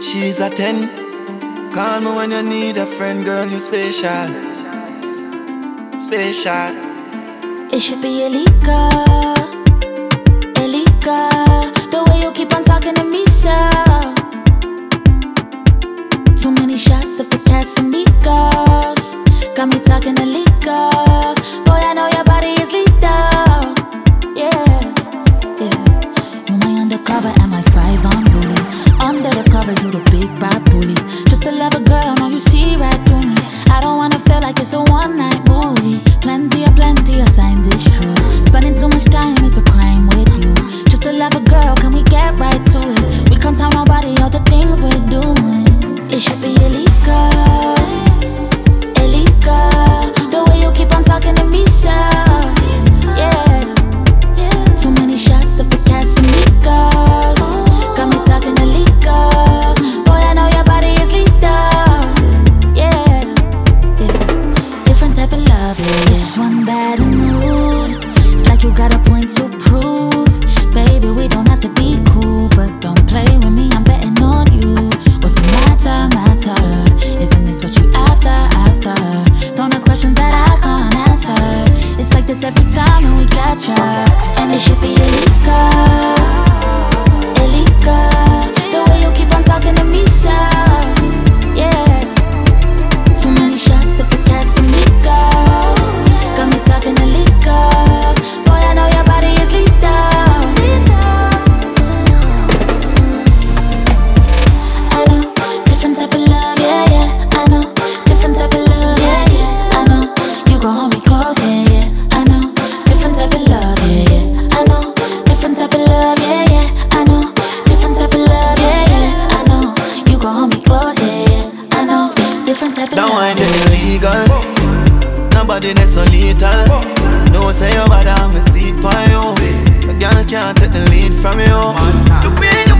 She's a 10. Call me when you need a friend, girl, you special. Special. It should be illegal, illegal. The way you keep on talking to me, so. Too many shots of the Casamigos. Got me talking illegal. Boy, I know your body is lethal. Yeah, yeah. You my undercover and my 5 unruly. Under the covers, you the big bad bully. Just to love a girl, know you see right through me. I don't wanna feel like it's a one-night movie. Plenty of signs, it's true. Spending too much time is a crime with you. Just to love a girl, can we get right to it? We can't tell nobody all the things we're doing. It should be illegal, illegal. The way you keep on talking to me, so. Yeah, too many shots of the Casamigos. Got me talking illegal. Boy, I know your body is lethal. Yeah, different type of love, yeah. This one bad and rude. It's like you got a point to prove. Baby, we don't have to be cool, but don't play with me, I'm betting on you. What's the matter? Isn't this what you after? Don't ask questions that I can't answer. It's like this every time when we catch up. And it should be illegal, illegal. The way you keep on talking to me, so. Yeah, too many shots of the Casamigos. Got me talking illegal. Boy, I know your body is lethal. I know, different type of love, yeah, yeah. I know, different type of love, yeah, yeah. I know, you gon' hold me close, yeah, yeah. I know, different type of love, yeah, yeah. I know, different type of love, yeah, yeah. I know, different type of love, yeah, yeah. I know, you gon' hold me close, yeah, yeah. I know, different type of love. Now I get illegal. Nobody that's so lethal. No say your body, I'm a seat for you. A girl can't take the lead from you. You bring